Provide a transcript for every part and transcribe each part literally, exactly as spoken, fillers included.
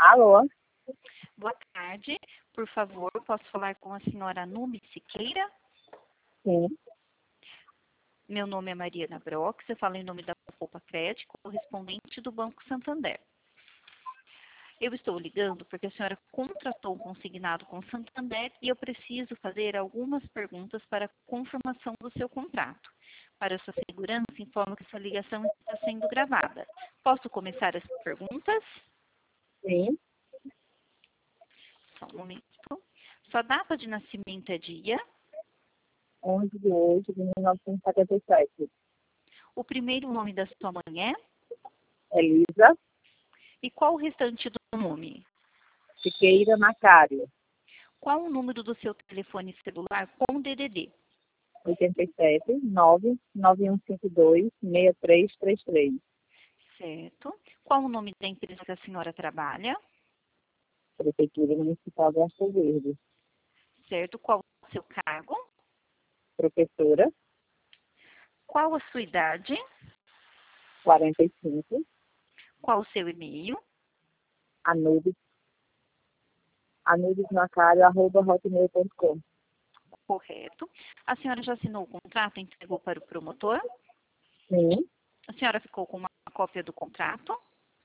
Alô? Boa tarde. Por favor, posso falar com a senhora Nube Siqueira? Sim. Meu nome é Mariana Brox, eu falo em nome da Poupa Crédito, correspondente do Banco Santander. Eu estou ligando porque a senhora contratou um consignado com o Santander e eu preciso fazer algumas perguntas para a confirmação do seu contrato. Para sua segurança, informo que essa ligação está sendo gravada. Posso começar as perguntas? Sim. Só um momento. Sua data de nascimento é dia? onze de oito de mil novecentos e setenta e sete. O primeiro nome da sua mãe é? Elisa E qual o restante do nome? Siqueira Macário. Qual o número do seu telefone celular com D D D? oitenta e sete, nove nove um cinco dois, seis três três três. Certo. Qual o nome da empresa que a senhora trabalha? Prefeitura Municipal de Arco Verde. Certo. Qual o seu cargo? Professora, Qual a sua idade? quarenta e cinco. Qual o seu e-mail? Anubis. anubismacário arroba hotmail ponto com. Correto. A senhora já assinou o contrato e entregou para o promotor? Sim. A senhora ficou com uma cópia do contrato?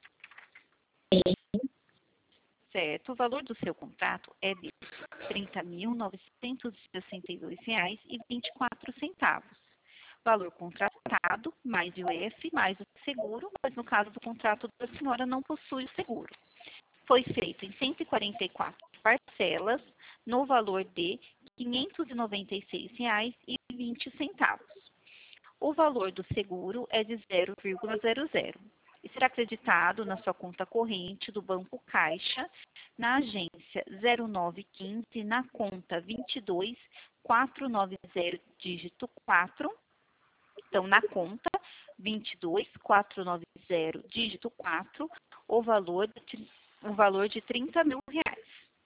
Sim. Certo. O valor do seu contrato é de trinta mil novecentos e sessenta e dois reais e vinte e quatro centavos. Valor contratado, mais I O F, mais o seguro, mas no caso do contrato da senhora não possui o seguro. Foi feito em cento e quarenta e quatro parcelas, no valor de quinhentos e noventa e seis reais e vinte centavos. O valor do seguro é de zero vírgula zero zero e será acreditado na sua conta corrente do Banco Caixa, na agência zero nove um cinco, na conta vinte e dois, quatrocentos e noventa, dígito quatro. Então, na conta vinte e dois, quatrocentos e noventa, dígito quatro, o valor de, o valor de trinta mil reais.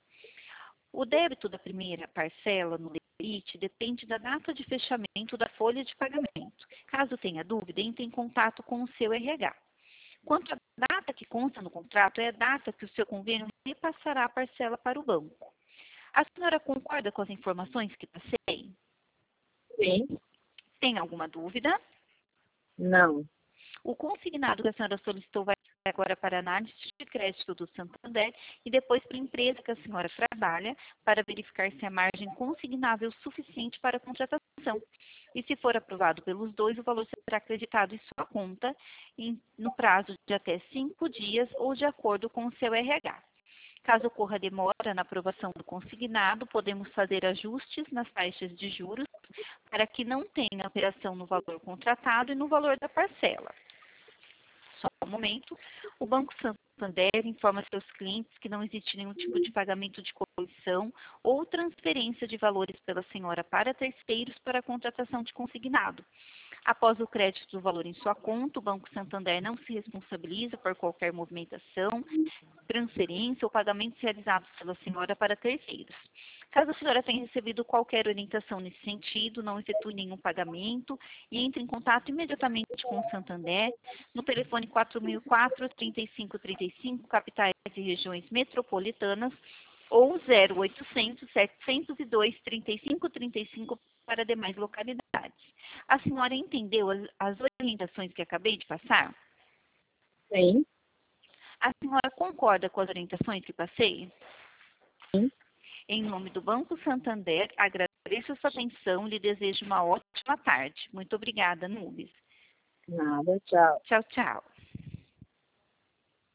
O débito da primeira parcela no limite depende da data de fechamento da folha de pagamento. Caso tenha dúvida, entre em contato com o seu R H. Quanto à data que consta no contrato, é a data que o seu convênio repassará a parcela para o banco. A senhora concorda com as informações que passei? Sim. Tem alguma dúvida? Não. O consignado que a senhora solicitou vai agora para a análise de crédito do Santander e depois para a empresa que a senhora trabalha para verificar se a margem consignável é suficiente para a contratação. E se for aprovado pelos dois, o valor será acreditado em sua conta em, no prazo de até cinco dias ou de acordo com o seu R H. Caso ocorra demora na aprovação do consignado, podemos fazer ajustes nas taxas de juros para que não tenha alteração no valor contratado e no valor da parcela. Só um momento. O Banco Santander informa seus clientes que não existe nenhum tipo de pagamento de comissão ou transferência de valores pela senhora para terceiros para a contratação de consignado. Após o crédito do valor em sua conta, o Banco Santander não se responsabiliza por qualquer movimentação, transferência ou pagamentos realizados pela senhora para terceiros. Caso a senhora tenha recebido qualquer orientação nesse sentido, não efetue nenhum pagamento e entre em contato imediatamente com o Santander no telefone quatro mil e quatro, trinta e cinco trinta e cinco, capitais e regiões metropolitanas, ou zero oitocentos, setecentos e dois, trinta e cinco trinta e cinco para demais localidades. A senhora entendeu as, as orientações que acabei de passar? Sim. A senhora concorda com as orientações que passei? Sim. Em nome do Banco Santander, agradeço a sua atenção e lhe desejo uma ótima tarde. Muito obrigada, Nubes. Nada, tchau. Tchau, tchau.